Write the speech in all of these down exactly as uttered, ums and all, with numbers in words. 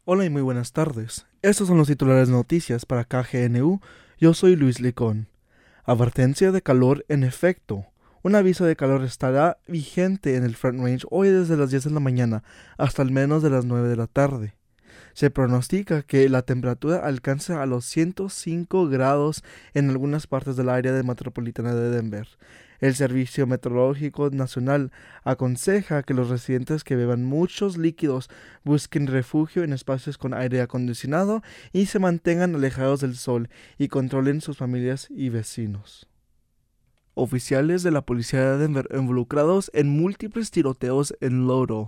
Hola y muy buenas tardes. Estos son los titulares de noticias para K G N U. Yo soy Luis Licón. Advertencia de calor en efecto. Un aviso de calor estará vigente en el Front Range hoy desde las diez de la mañana hasta al menos de las nueve de la tarde. Se pronostica que la temperatura alcance a los ciento cinco grados en algunas partes del área metropolitana de Denver. El Servicio Meteorológico Nacional aconseja que los residentes que beban muchos líquidos busquen refugio en espacios con aire acondicionado y se mantengan alejados del sol y controlen sus familias y vecinos. Oficiales de la policía de Denver involucrados en múltiples tiroteos en Lodo.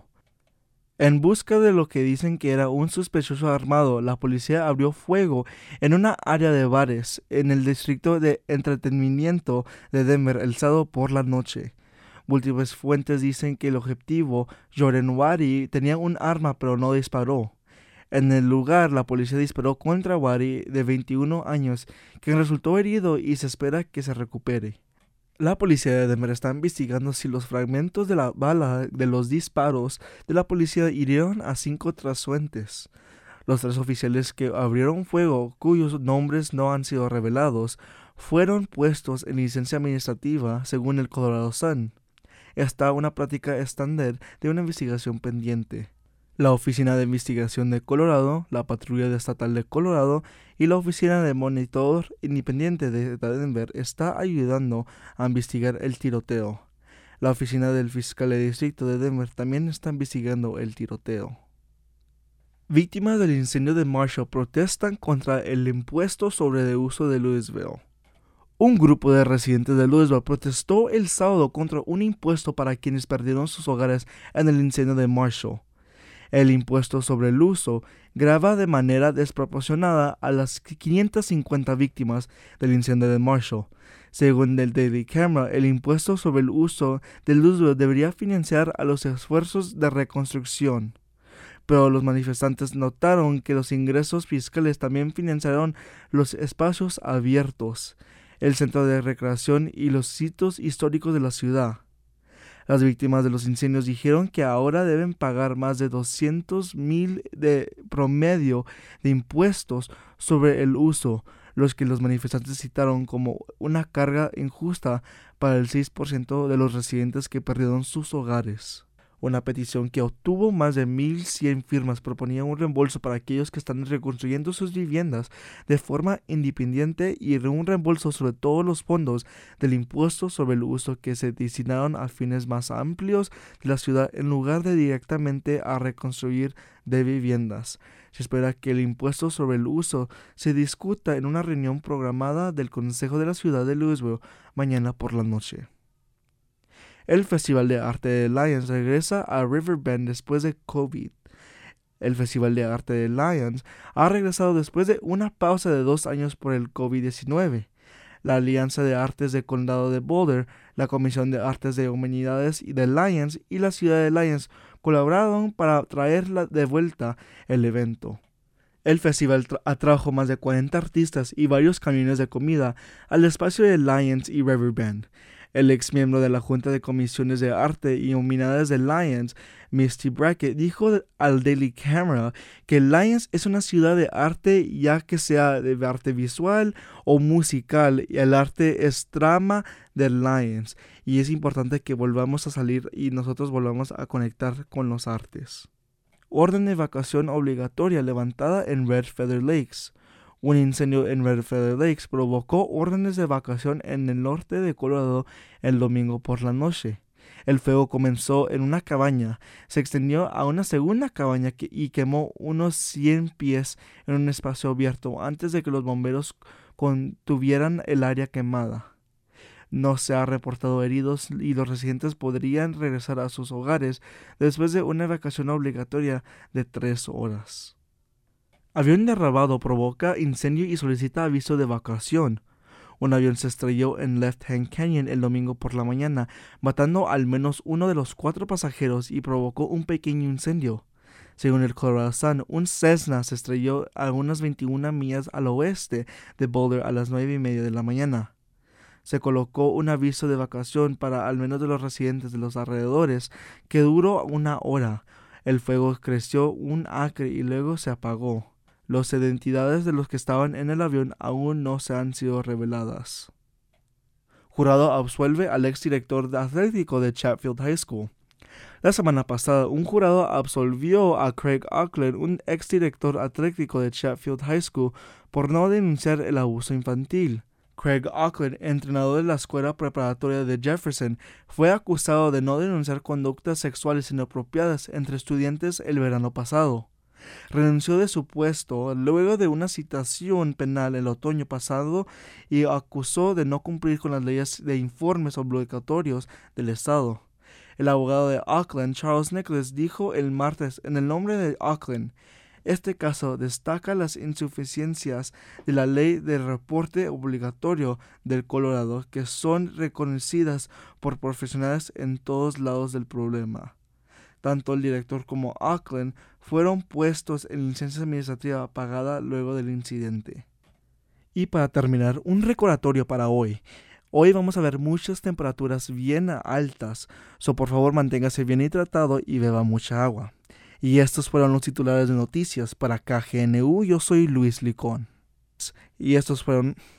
En busca de lo que dicen que era un sospechoso armado, la policía abrió fuego en una área de bares en el distrito de entretenimiento de Denver el sábado por la noche. Múltiples fuentes dicen que el objetivo, Jordan Wari, tenía un arma pero no disparó. En el lugar, la policía disparó contra Wari, de veintiún años, quien resultó herido y se espera que se recupere. La policía de Denver está investigando si los fragmentos de la bala de los disparos de la policía hirieron a cinco transeúntes. Los tres oficiales que abrieron fuego, cuyos nombres no han sido revelados, fueron puestos en licencia administrativa según el Colorado Sun. Está una práctica estándar de una investigación pendiente. La Oficina de Investigación de Colorado, la Patrulla Estatal de Colorado y la Oficina de Monitor Independiente de Denver está ayudando a investigar el tiroteo. La Oficina del Fiscal de Distrito de Denver también está investigando el tiroteo. Víctimas del incendio de Marshall protestan contra el impuesto sobre el uso de Louisville. Un grupo de residentes de Louisville protestó el sábado contra un impuesto para quienes perdieron sus hogares en el incendio de Marshall. El impuesto sobre el uso grava de manera desproporcionada a las quinientas cincuenta víctimas del incendio de Marshall. Según el Daily Camera, el impuesto sobre el uso del Louisville debería financiar a los esfuerzos de reconstrucción. Pero los manifestantes notaron que los ingresos fiscales también financiaron los espacios abiertos, el centro de recreación y los sitios históricos de la ciudad. Las víctimas de los incendios dijeron que ahora deben pagar más de doscientos mil de promedio de impuestos sobre el uso, los que los manifestantes citaron como una carga injusta para el seis por ciento de los residentes que perdieron sus hogares. Una petición que obtuvo más de mil cien firmas proponía un reembolso para aquellos que están reconstruyendo sus viviendas de forma independiente y un reembolso sobre todos los fondos del impuesto sobre el uso que se destinaron a fines más amplios de la ciudad en lugar de directamente a reconstruir de viviendas. Se espera que el impuesto sobre el uso se discuta en una reunión programada del Consejo de la Ciudad de Louisville mañana por la noche. El Festival de Arte de Lions regresa a Riverbend después de COVID. El Festival de Arte de Lions ha regresado después de una pausa de dos años por el COVID diecinueve. La Alianza de Artes del Condado de Boulder, la Comisión de Artes de Humanidades y de Lions y la Ciudad de Lions colaboraron para traer de vuelta el evento. El festival tra- atrajo más de cuarenta artistas y varios camiones de comida al espacio de Lions y Riverbend. El ex miembro de la Junta de Comisiones de Arte y Humanidades de Lions, Misty Brackett, dijo al Daily Camera que Lions es una ciudad de arte, ya que sea de arte visual o musical, y el arte es trama de Lions, y es importante que volvamos a salir y nosotros volvamos a conectar con los artes. Orden de evacuación obligatoria levantada en Red Feather Lakes. Un incendio en Red Feather Lakes provocó órdenes de evacuación en el norte de Colorado el domingo por la noche. El fuego comenzó en una cabaña, se extendió a una segunda cabaña que, y quemó unos cien pies en un espacio abierto antes de que los bomberos contuvieran el área quemada. No se ha reportado heridos y los residentes podrían regresar a sus hogares después de una evacuación obligatoria de tres horas. Avión derribado provoca incendio y solicita aviso de evacuación. Un avión se estrelló en Left Hand Canyon el domingo por la mañana, matando al menos uno de los cuatro pasajeros y provocó un pequeño incendio. Según el Colorado Sun, un Cessna se estrelló a unas veintiuna millas al oeste de Boulder a las nueve y media de la mañana. Se colocó un aviso de evacuación para al menos de los residentes de los alrededores, que duró una hora. El fuego creció un acre y luego se apagó. Las identidades de los que estaban en el avión aún no se han sido reveladas. Jurado absuelve al exdirector atlético de Chatfield High School. La semana pasada, un jurado absolvió a Craig Auckland, un exdirector atlético de Chatfield High School, por no denunciar el abuso infantil. Craig Auckland, entrenador de la escuela preparatoria de Jefferson, fue acusado de no denunciar conductas sexuales inapropiadas entre estudiantes el verano pasado. Renunció de su puesto luego de una citación penal el otoño pasado y acusó de no cumplir con las leyes de informes obligatorios del estado. El abogado de Auckland, Charles Nicholas, dijo el martes en el nombre de Auckland: este caso destaca las insuficiencias de la ley de reporte obligatorio del Colorado, que son reconocidas por profesionales en todos lados del problema. Tanto el director como Auckland fueron puestos en licencia administrativa pagada luego del incidente. Y para terminar, un recordatorio para hoy. Hoy vamos a ver muchas temperaturas bien altas, so por favor manténgase bien hidratado y beba mucha agua. Y estos fueron los titulares de noticias para K G N U. Yo soy Luis Licón. Y estos fueron